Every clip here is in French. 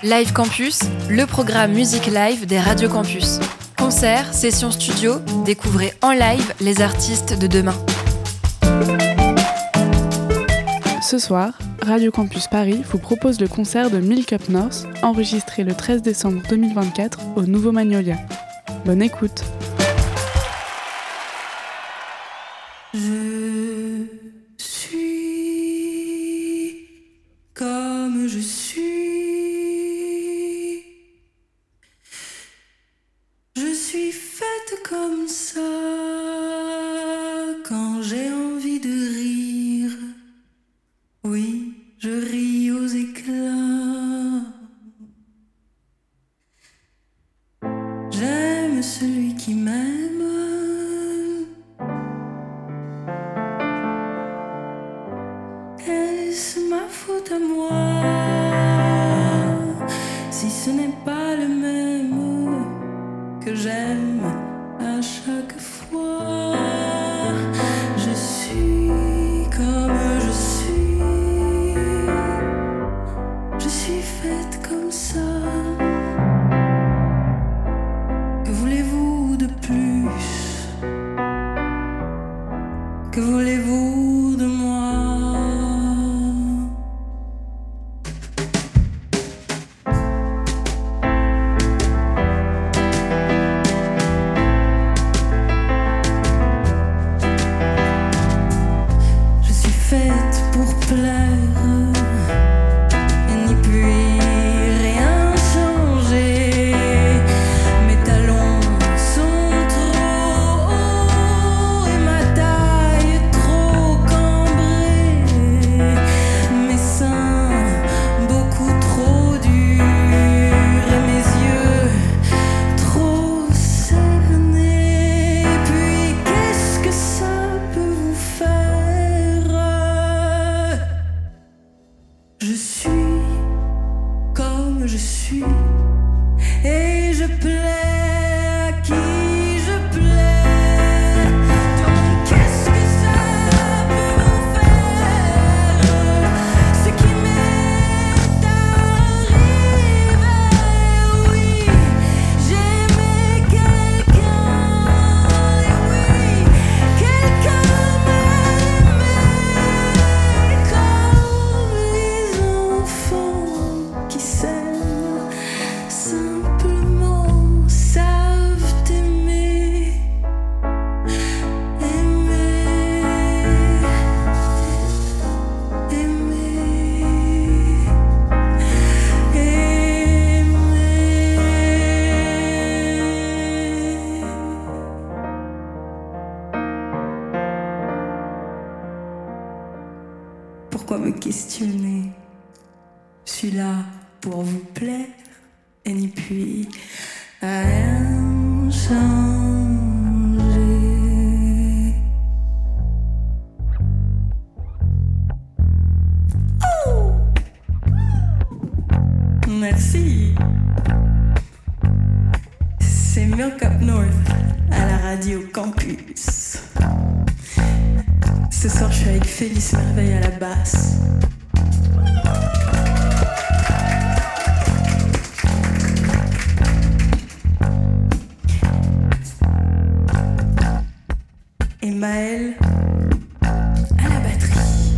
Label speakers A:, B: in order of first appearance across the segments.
A: Live Campus, le programme musique live des radios campus. Concerts, sessions studio, découvrez en live les artistes de demain.
B: Ce soir, Radio Campus Paris vous propose le concert de Milk Up North, enregistré le 13 décembre 2024 au Nouveau Magnolia. Bonne écoute.
C: Je suis comme je suis. Je suis faite comme ça quand j'ai envie de rire. Oui, je ris aux éclats. J'aime celui qui m'aime. Est-ce ma faute à moi si ce n'est pas le même que j'aime à chaque fois? Je suis comme je suis. Je suis faite comme ça. Que voulez-vous de plus? Que voulez-vous de moi? Pourquoi me questionner? Je suis là pour vous plaire et n'y puis rien changer. Oh! Merci. C'est Milk Up North à la radio Campus. Ce soir, je suis avec Félix Merveille à la basse. Et Maëlle à la batterie.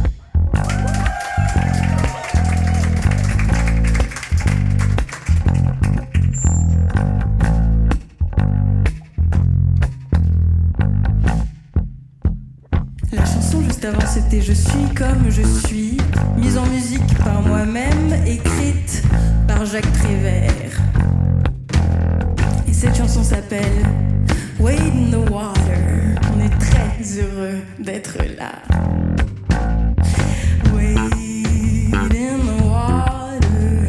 C: La chanson juste avant c'était Je suis comme je suis, mise en musique par moi-même, écrite par Jacques Prévert. Et cette chanson s'appelle Wade in the Water. On est très heureux d'être là. Wade in the water,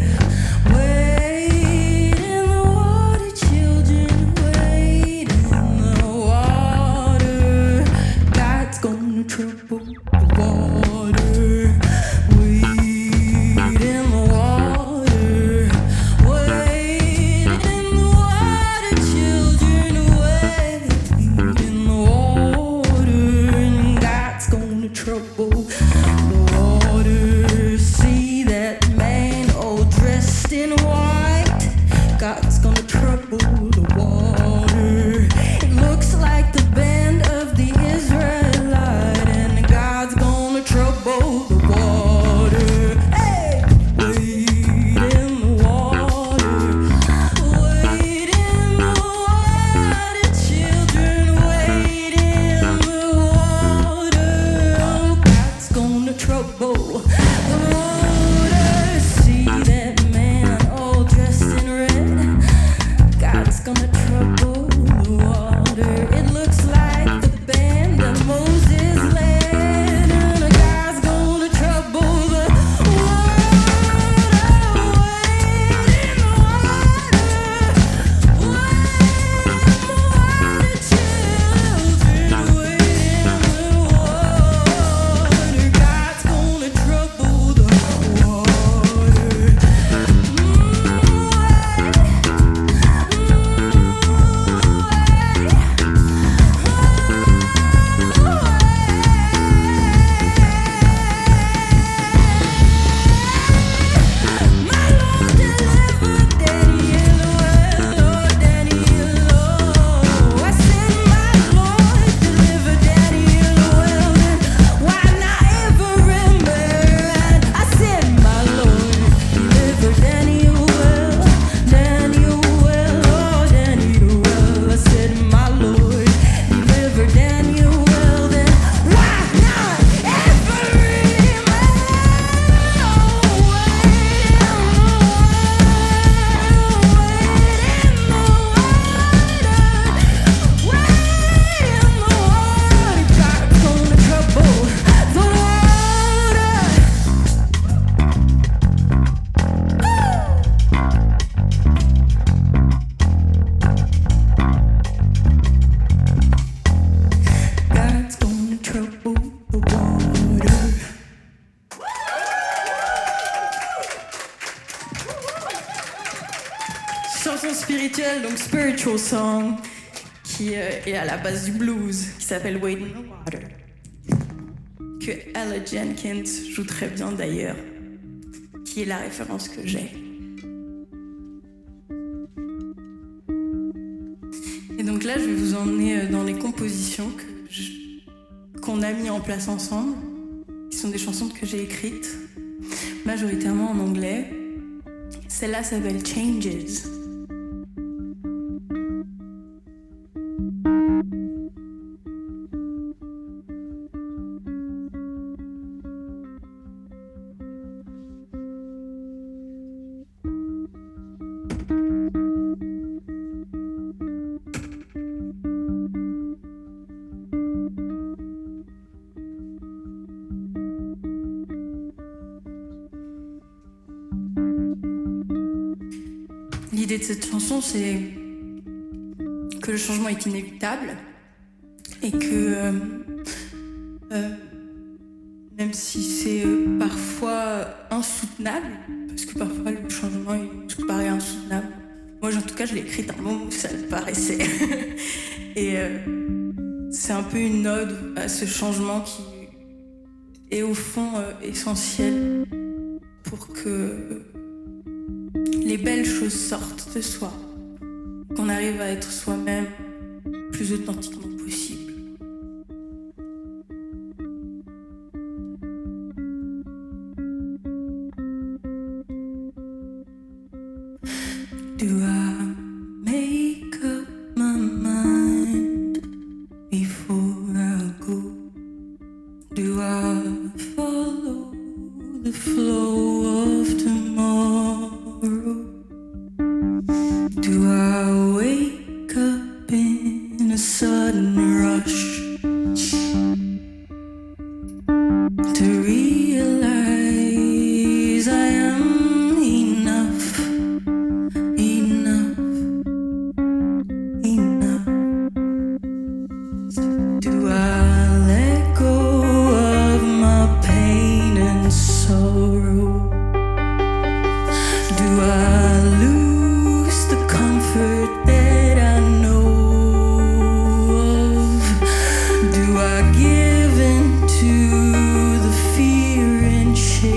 C: wade in the water, children, wade in the water. God's gonna trouble the water. Wade in the water, wade in the water, children, wade in the water. And God's gonna trouble the water. See that man all dressed in white. spirituel, donc spiritual song, qui est à la base du blues, qui s'appelle Wade in the Water, que Ella Jenkins joue très bien d'ailleurs, qui est la référence que j'ai. Et donc là, je vais vous emmener dans les compositions qu'on a mis en place ensemble, qui sont des chansons que j'ai écrites, majoritairement en anglais. Celle-là s'appelle Changes. L'idée de cette chanson, c'est que le changement est inévitable et que même si c'est parfois insoutenable, parce que parfois le changement il paraît insoutenable, moi en tout cas je l'ai écrit à un moment où ça le paraissait. Et c'est un peu une ode à ce changement qui est au fond essentiel pour que les belles choses sortent de soi, qu'on arrive à être soi-même plus authentiquement possible. Do I make up my mind before I go? Do I follow the flow of tomorrow? Do I wake up in a sudden rush to realize I am enough, enough, enough? Do I let go of my pain and sorrow? Do I lose the comfort that I know of? Do I give in to the fear and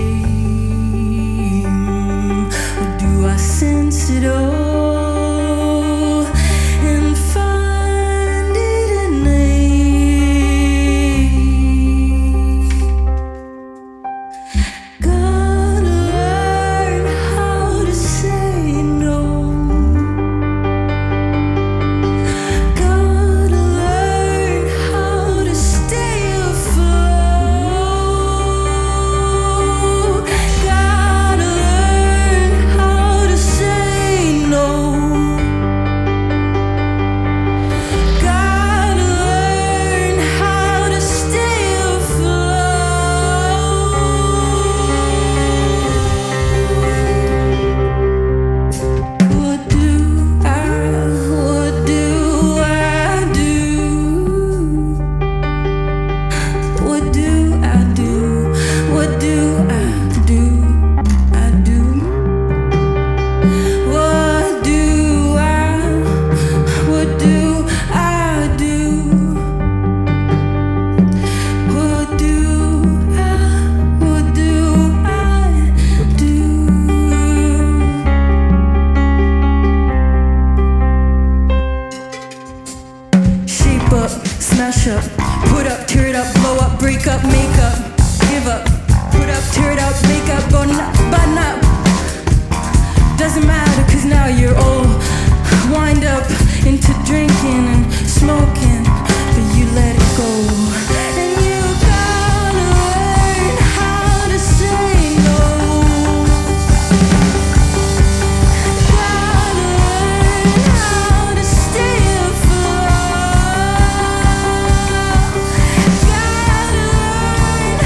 C: shame? Or do I sense it all and find it a name? Gotta learn how to say no. Gotta learn how to stay afloat. Gotta learn how to say no. Gotta learn how to stay afloat. What do I do? What do I do? What do I do? I do. What do I do? What do I do? What do I do? Shape up, smash up, put up, tear it up, blow up, break up, make up, give up, put up, tear it up, make up, button up. Doesn't matter, cause now you're all wind up into drinking and smoking, but you let it go. And you gotta learn how to say no. Gotta learn how to stay afloat. Gotta learn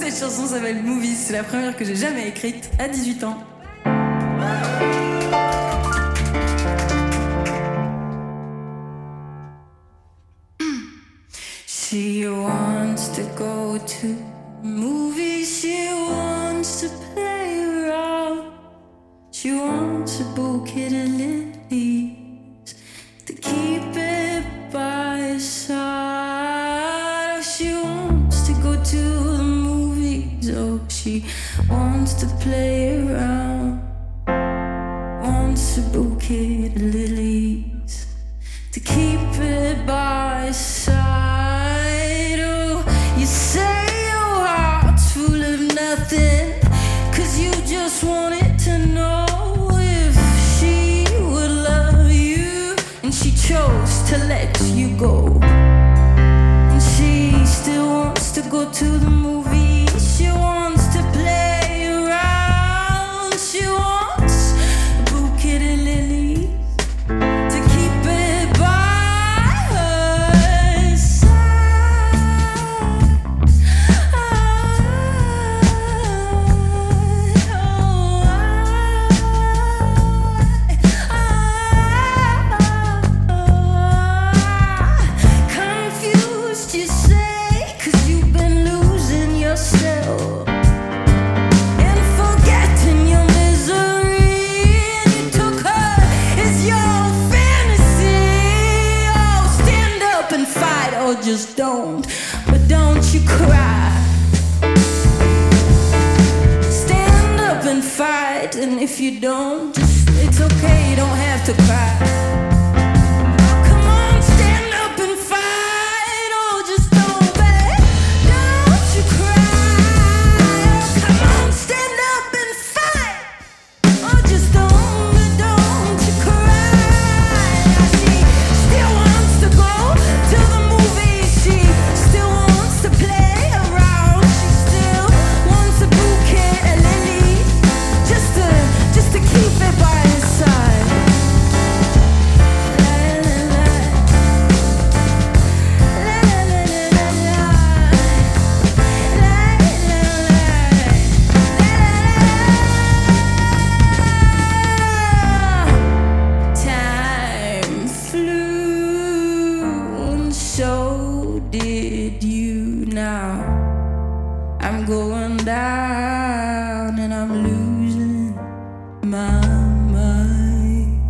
C: Cette chanson s'appelle Movies, c'est la première que j'ai jamais écrite à 18 ans. She wants to go to movies, she wants to play around, she wants a bouquet of lilies to keep it by her side. Oh, she wants to go to the movies, oh, she wants to play around, wants a bouquet of lilies to keep it by her side. Oh, you say your heart's full of nothing, 'cause you just wanted to know if she would love you, and she chose to let you go. And she still wants to go to the movies, she wants to play around, she wants a bouquet of lilies to keep it by her side. Confused, you say, 'cause you've been losing yourself and forgetting your misery, and you took her as your fantasy. Oh, stand up and fight, or just don't, but don't you cry. Stand up and fight, and if you don't, just, it's okay, you don't have to cry. Come on, stand up and fight, or just don't, babe, don't you cry. Come on, stand up and fight, or just don't you cry. She still wants to go to the movies, she still wants to play around, she still wants a bouquet of lilies just to keep it by her side. La, la, la. La, la, la, la, la. La, la, la. Time flew, and so did you now. I'm going down, and I'm losing my mind.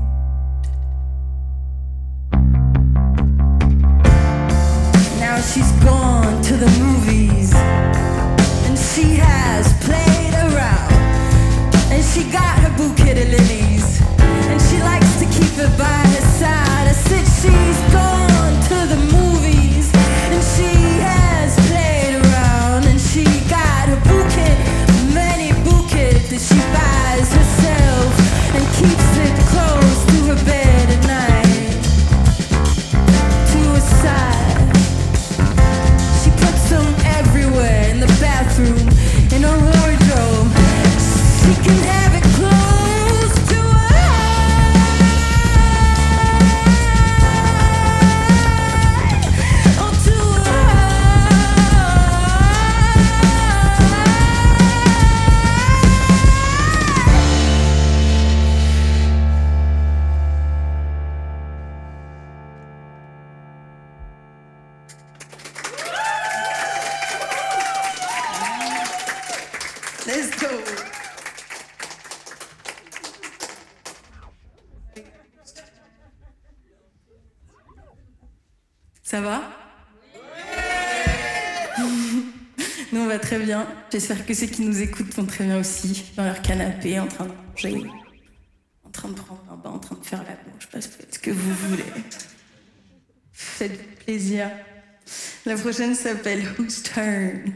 C: Now she's gone to the movies, and she has played around, and she got her bouquet of lilies, and she likes to keep it by her side. I said she's gone to the movies, and she has played around, and she got her bouquet, many bouquets that she buys herself, and keeps it close to her bed at night, to her side. She puts them everywhere, in the bathroom, in her wardrobe. She can have it close to her eye, or to her Let's go. Ça va? Nous on va très bien. J'espère que ceux qui nous écoutent vont très bien aussi, dans leur canapé, en train de manger, en train de prendre un bain, en train de faire la bouche, faites ce que vous voulez. Faites plaisir. La prochaine s'appelle Whose Turn?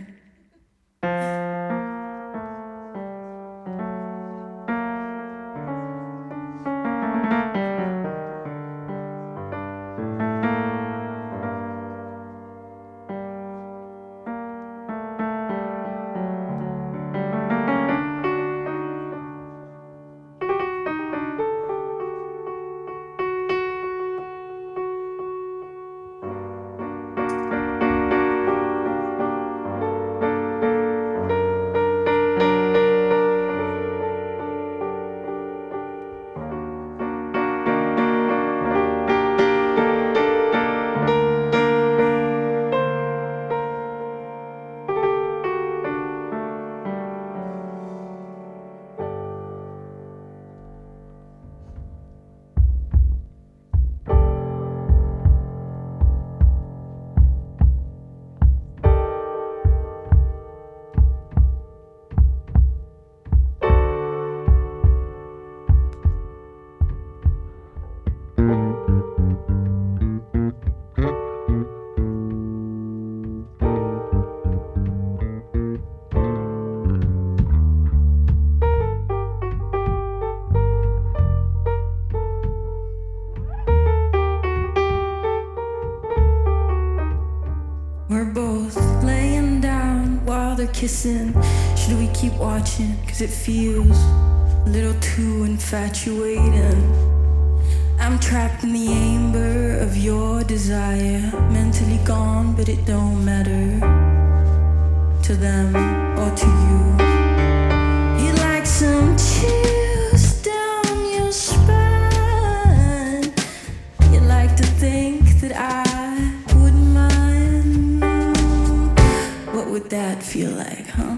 C: both laying down while they're kissing. Should we keep watching? Cause it feels a little too infatuating. I'm trapped in the amber of your desire. Mentally gone, but it don't matter to them or to you. You'd like some chills down your spine. You'd like to think that I wouldn't mind. What would that feel like, huh?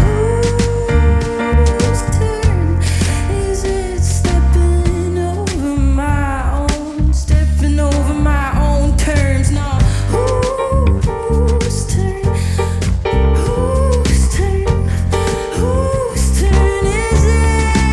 C: Whose turn is it stepping over my own, stepping over my own terms? No, whose turn? Whose turn? Whose turn is it?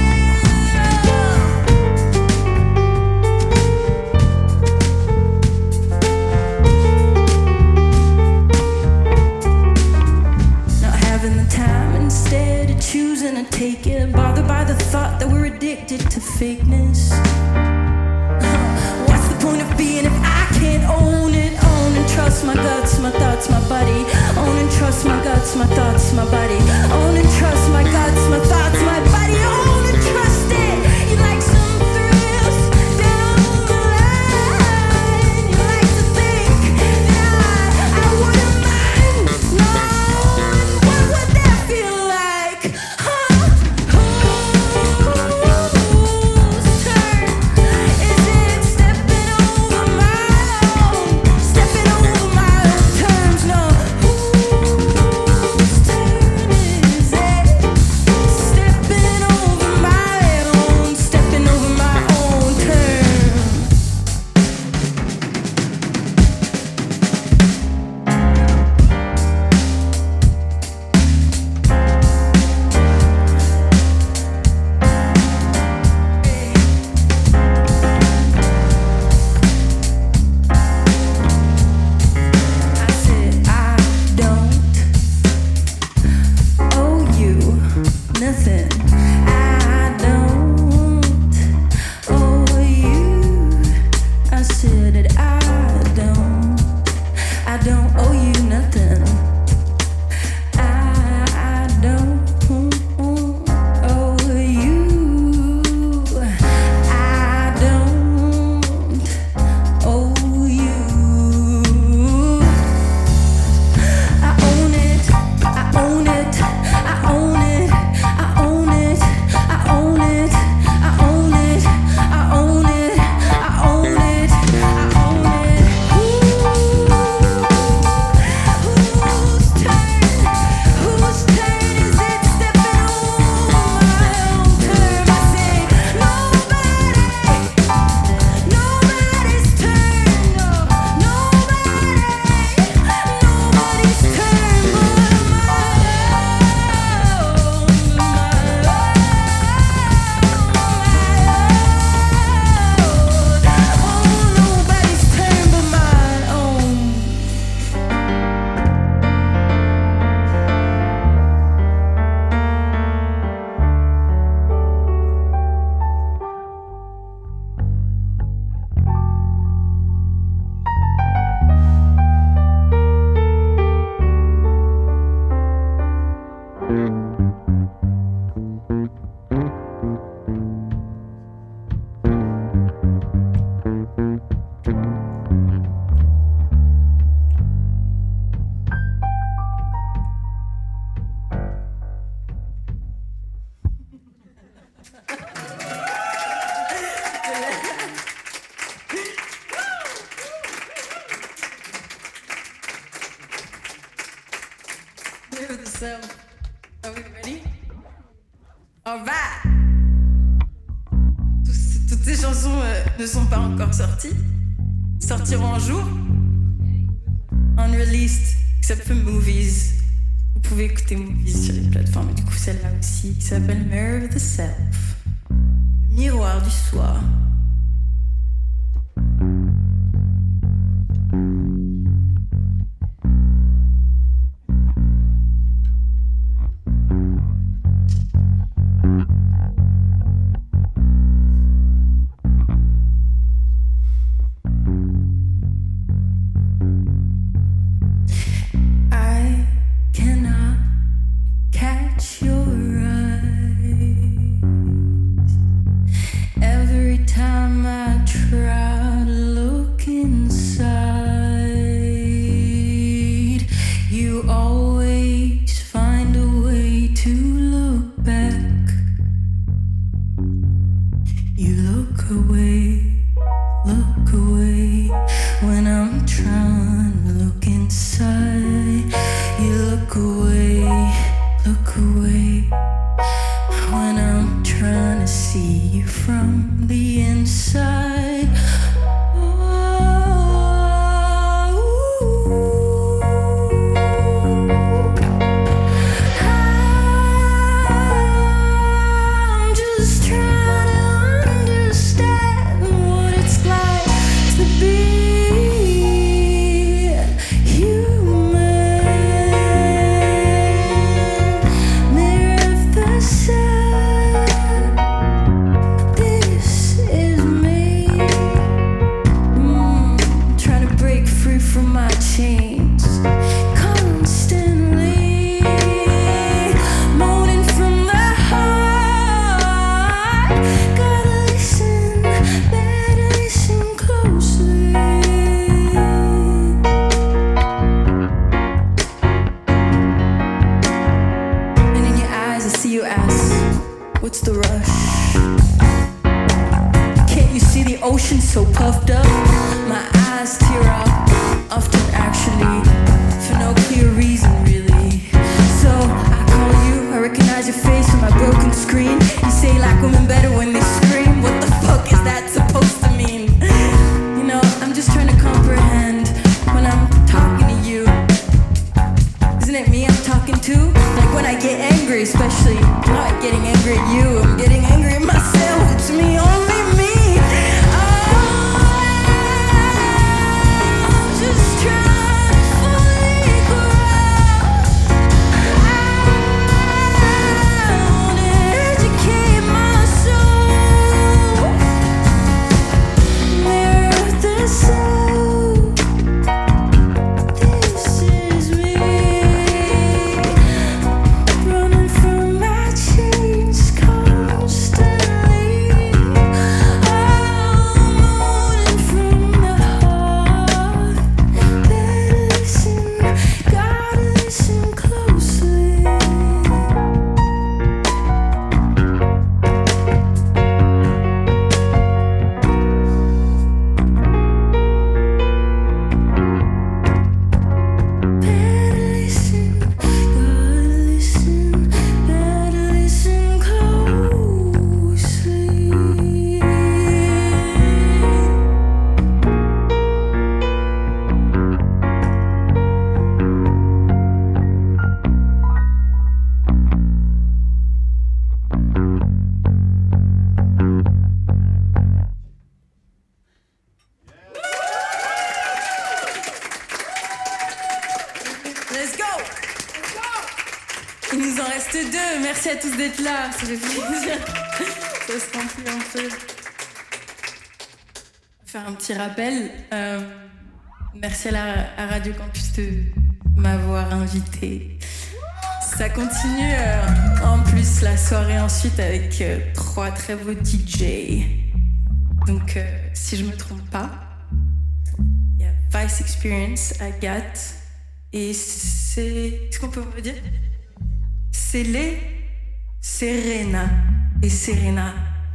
C: Not having the time, instead of choosing to take it, bothered by the thought that we're addicted to fakeness. What's the point of being if I can't own it? Own and trust my guts, my thoughts, my body. Own and trust my guts, my thoughts, my body. Own and trust my guts, my thoughts, my body. Own and trust it. You like some thrills down the line. You like to think that I wouldn't mind. No, what would that feel like? Huh? Whose turn is it stepping over my own, stepping over my own terms? No, whose turn is it stepping over my own, stepping over my own terms? I said I don't owe you nothing. I don't owe you. I said that I don't owe you nothing. I don't owe you. I don't owe you. I own it, I own it, I own it, I own it, I own it, I own it, I own it, I own it, I own it. Whose turn is it stepping over my own term? I say nobody's turn, no, nobody's turn but nobody's turn but my own. So, are we ready? All right. Toutes ces chansons ne sont pas encore sorties. Sortiront un jour. Unreleased, except for movies. Vous pouvez écouter Movies sur les plateformes. Et du coup, celle-là aussi, qui s'appelle Mirror of the Self. Miroir du soir. you always find a way to look back. You look away when I'm trying to look inside. You look away when I'm trying to see you from the inside. So puffed up, my eyes tear up, often actually, for no clear reason really. So I call you, I recognize your face on my broken screen. You say like women better when they scream. What the fuck is that supposed to mean? You know, I'm just trying to comprehend when I'm talking to you. Isn't it me I'm talking to? Like when I get angry, especially, I'm not getting angry at you, I'm getting angry at myself. It's me, only me. Il nous en reste 2. Merci à tous d'être là. Ça fait plaisir. Ça se remplit un peu. Faire un petit rappel. Merci à Radio Campus de m'avoir invité. Ça continue en plus la soirée ensuite avec 3 très beaux DJ. Donc si je me trompe pas, il y a Vice Experience, Agathe et c'est... Est-ce qu'on peut me dire? C'est les Serena et Serena.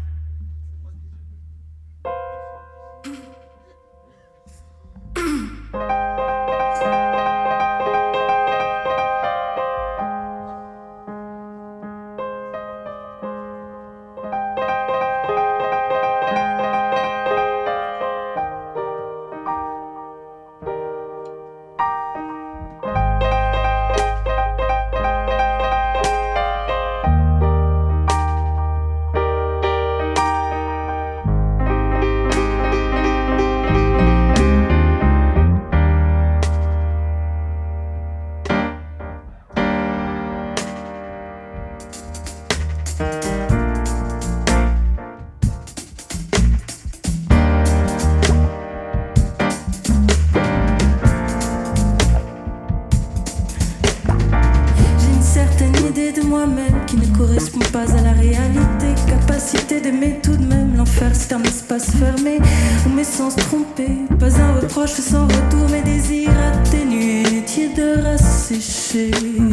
C: C'est un espace fermé où mes sens trompés. Pas un reproche sans retour, mes désirs atténués. tiédeur asséchée.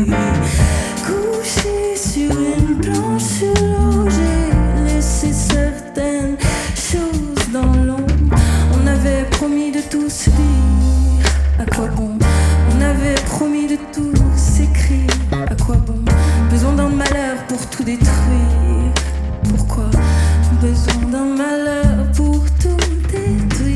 C: Couché sur une planche sur l'eau, j'ai laissé certaines choses dans l'ombre. On avait promis de tout se dire, à quoi bon? On avait promis de tout s'écrire, à quoi bon? Besoin d'un malheur pour tout détruire. Pourquoi? Besoin d'un malheur pour tout détruire.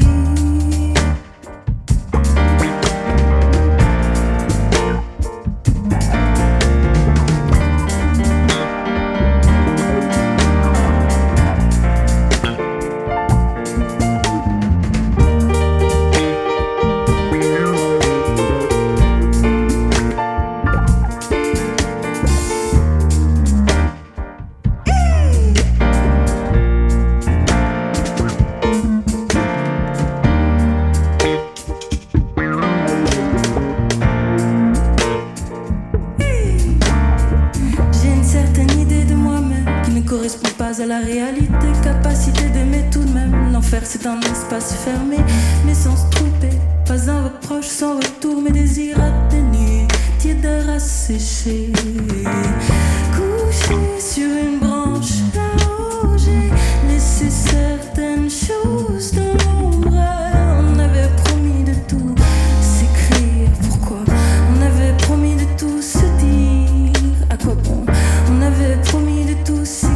C: À la réalité, capacité d'aimer tout de même. L'enfer c'est un espace fermé, mais sans se tromper. Pas un reproche sans retour, mes désirs atténués, tiédeur asséchée. Couché sur une branche là-haut, j'ai laissé certaines choses dans l'ombre. On avait promis de tout s'écrire, pourquoi? On avait promis de tout se dire, à quoi bon? On avait promis de tout s'écrire.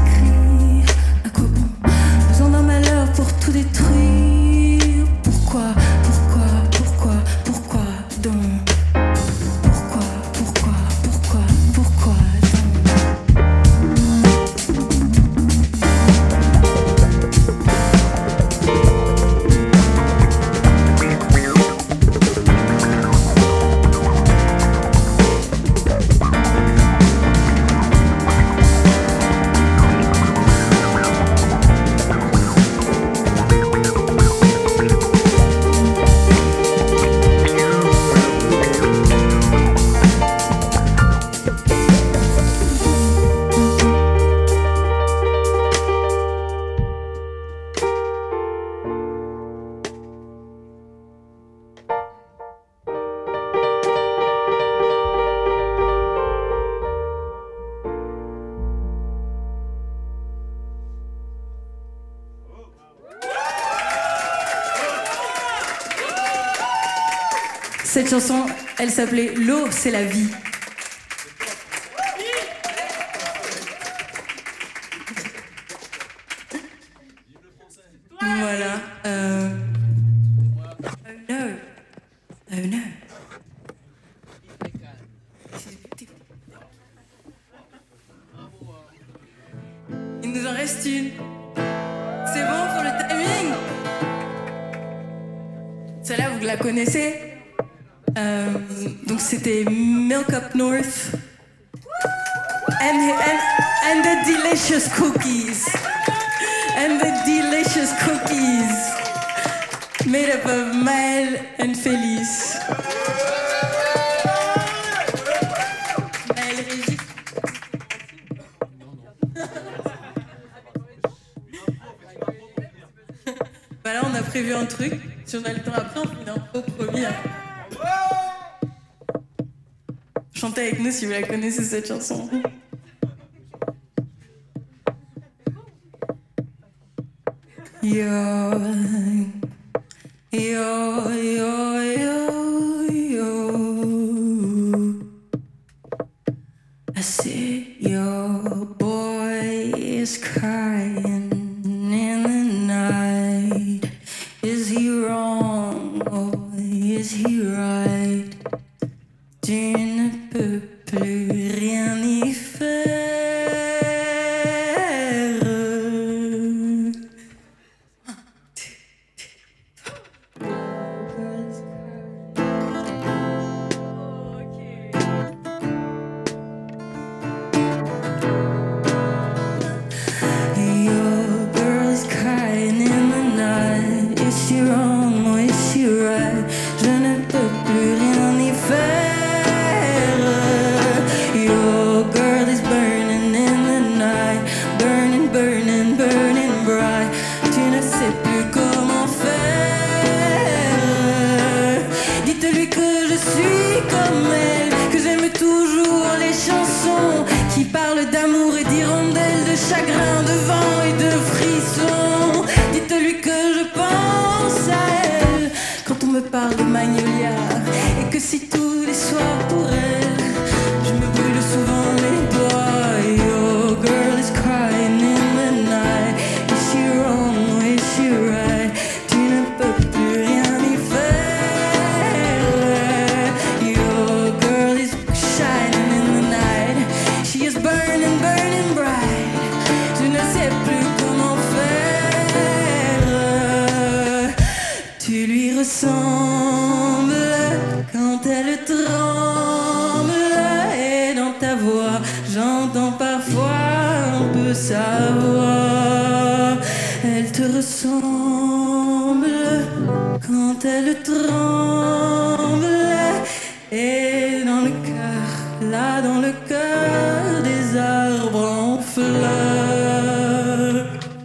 C: Pour tout détruire. Pourquoi, pourquoi, pourquoi, pourquoi donc? Pourquoi, pourquoi, pourquoi, pourquoi Cette chanson, elle s'appelait L'eau, c'est la vie. Voilà. Oh no. Oh no. Il nous en reste une. C'est bon pour le timing? Celle-là, vous la connaissez? Donc c'était Milk Up North and the delicious cookies made up of Maël and Félix. Maël Régis. Voilà, on a prévu un truc. Si on a le temps après, on fait une intro, promis. Chantez avec nous si vous la connaissez, cette chanson. Yo, yo, yo, yo, yo. I see your boy is crying in the night. Is he wrong or is he right? Tu ne peux plus rien y faire. Your girl's crying in the night. Is she wrong or is she right? Je ne peux plus rien y faire. chagrin, de vent et de frissons. Dites-lui que je pense à elle quand on me parle de Magnolia, et que si tous les soirs pour elle je me brûle souvent les doigts. Your girl is crying in the night. Is she wrong or is she right? Tu ne peux plus rien y faire. Your girl is shining in the night. She is burning, burning bright. Je ne sais plus comment faire. Tu lui ressembles quand elle tremble, et dans ta voix j'entends parfois un peu sa voix. Elle te ressemble quand elle tremble, et dans le cœur, là dans le cœur des arbres en fleurs.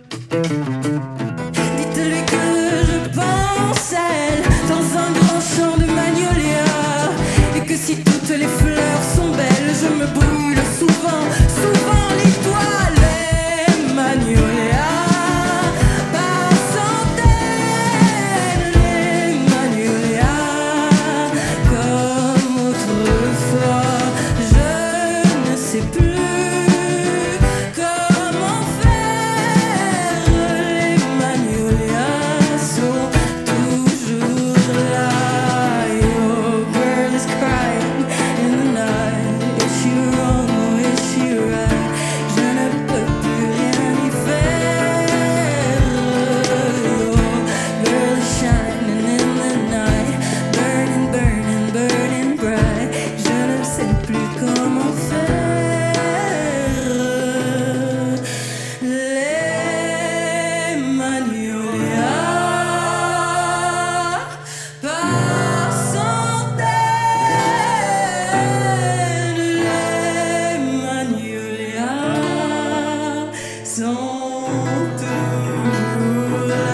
C: Dites-lui que je pense à elle dans un grand champ de magnolia, et que si toutes les fleurs sont belles, je me brûle souvent, souvent les doigts. Les magnolias par centaines, les magnolias comme autrefois. Je ne sais plus comment faire. Les magnolias sont toujours là. Your girl is crying in the night. Is she wrong or is she right? Je ne peux plus rien y faire. Your girl is shining in the night. Burning, burning, burning bright. Je ne sais plus comment faire. Les magnolias par centaines, les magnolias sont toujours là.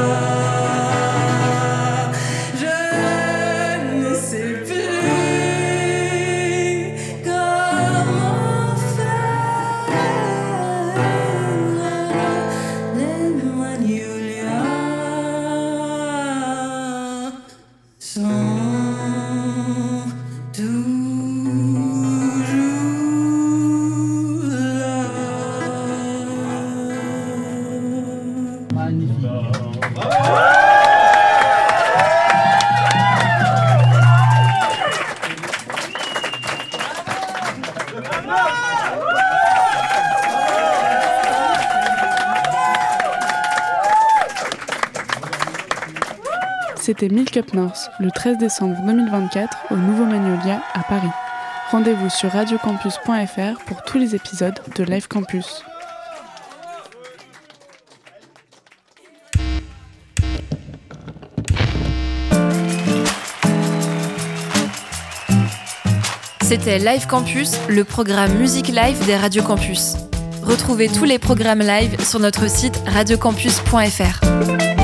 C: Je ne sais plus comment faire. Les magnolias sont toujours là.
B: C'était Milk Up North, le 13 décembre 2024, au Nouveau Magnolia, à Paris. Rendez-vous sur radiocampus.fr pour tous les épisodes de Live Campus.
A: C'était Live Campus, le programme Musique Live des Radio Campus. Retrouvez tous les programmes live sur notre site radiocampus.fr.